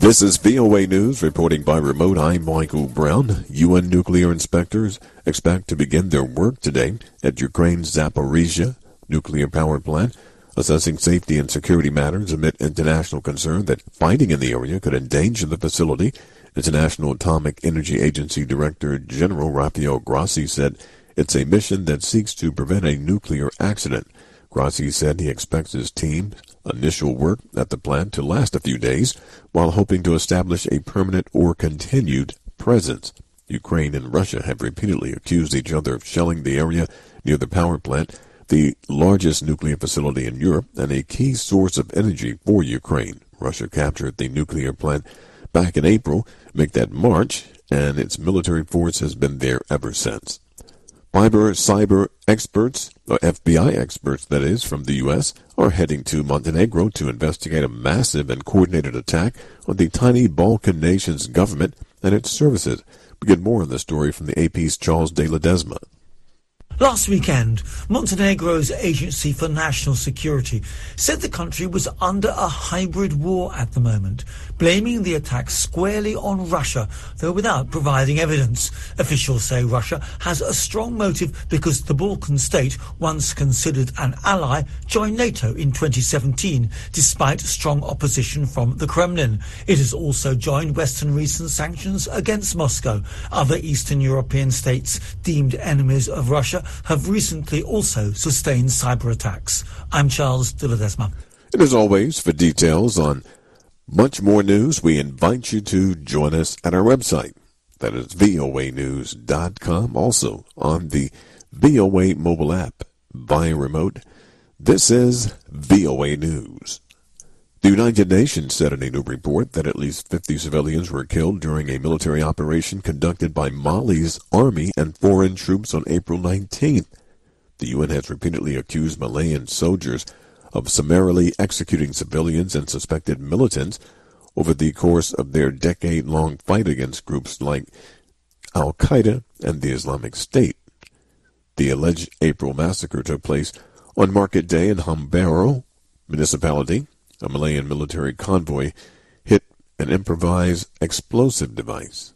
This is VOA News, reporting by remote. I'm Michael Brown. UN nuclear inspectors expect to begin their work today at Ukraine's Zaporizhzhia nuclear power plant, assessing safety and security matters amid international concern that fighting in the area could endanger the facility. International Atomic Energy Agency Director General Rafael Grossi said it's a mission that seeks to prevent a nuclear accident. Grossi said he expects his team's initial work at the plant to last a few days, while hoping to establish a permanent or continued presence. Ukraine and Russia have repeatedly accused each other of shelling the area near the power plant, the largest nuclear facility in Europe and a key source of energy for Ukraine. Russia captured the nuclear plant back in April, make that March, and its military force has been there ever since. Cyber experts, or FBI experts that is, from the U.S., are heading to Montenegro to investigate a massive and coordinated attack on the tiny Balkan nation's government and its services. We get more on the story from the AP's Charles de Ledesma. Last weekend, Montenegro's Agency for National Security said the country was under a hybrid war at the moment, blaming the attack squarely on Russia, though without providing evidence. Officials say Russia has a strong motive because the Balkan state, once considered an ally, joined NATO in 2017, despite strong opposition from the Kremlin. It has also joined Western recent sanctions against Moscow. Other Eastern European states deemed enemies of Russia have recently also sustained cyber attacks. I'm Charles de Ledesma. And as always, for details on much more news, we invite you to join us at our website. That is voanews.com. Also on the VOA mobile app via remote. This is VOA News. The United Nations said in a new report that at least 50 civilians were killed during a military operation conducted by Mali's army and foreign troops on April 19th. The UN has repeatedly accused Malian soldiers of summarily executing civilians and suspected militants over the course of their decade-long fight against groups like Al-Qaeda and the Islamic State. The alleged April massacre took place on Market Day in Hambaro municipality. A Malayan military convoy hit an improvised explosive device.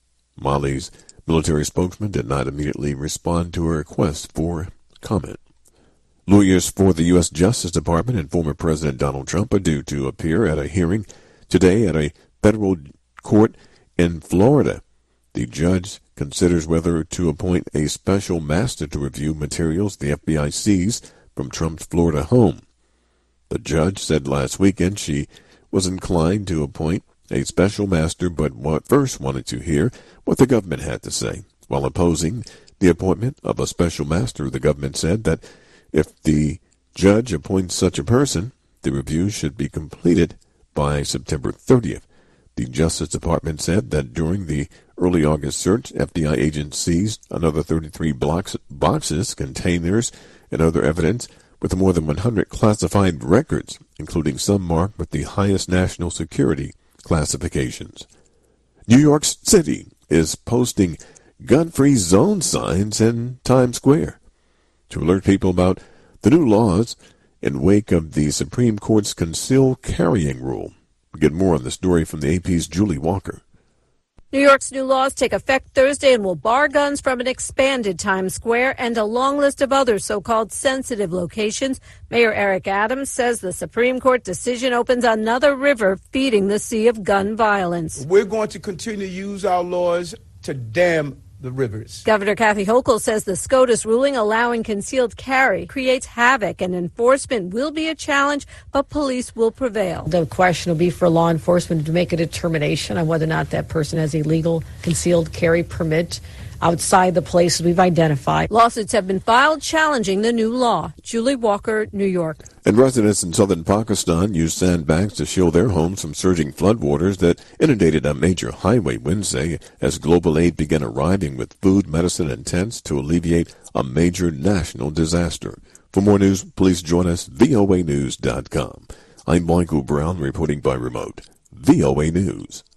Mali's military spokesman did not immediately respond to a request for comment. Lawyers for the U.S. Justice Department and former President Donald Trump are due to appear at a hearing today at a federal court in Florida. The judge considers whether to appoint a special master to review materials the FBI seized from Trump's Florida home. The judge said last weekend she was inclined to appoint a special master, but first wanted to hear what the government had to say. While opposing the appointment of a special master, the government said that if the judge appoints such a person, the review should be completed by September 30th. The Justice Department said that during the early August search, FBI agents seized another 33 boxes, containers, and other evidence with more than 100 classified records, including some marked with the highest national security classifications. New York City is posting gun-free zone signs in Times Square to alert people about the new laws in wake of the Supreme Court's concealed carrying rule. We get more on the story from the AP's Julie Walker. New York's new laws take effect Thursday and will bar guns from an expanded Times Square and a long list of other so-called sensitive locations. Mayor Eric Adams says the Supreme Court decision opens another river feeding the sea of gun violence. We're going to continue to use our laws to dam the rivers. Governor Kathy Hochul says the SCOTUS ruling allowing concealed carry creates havoc and enforcement will be a challenge, but police will prevail. The question will be for law enforcement to make a determination on whether or not that person has a legal concealed carry permit outside the places we've identified. Lawsuits have been filed challenging the new law. Julie Walker, New York. And residents in southern Pakistan used sandbags to shield their homes from surging floodwaters that inundated a major highway Wednesday as global aid began arriving with food, medicine, and tents to alleviate a major national disaster. For more news, please join us voanews.com. I'm Michael Brown reporting by remote. VOA News.